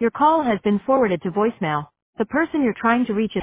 Your call has been forwarded to voicemail. The person you're trying to reach is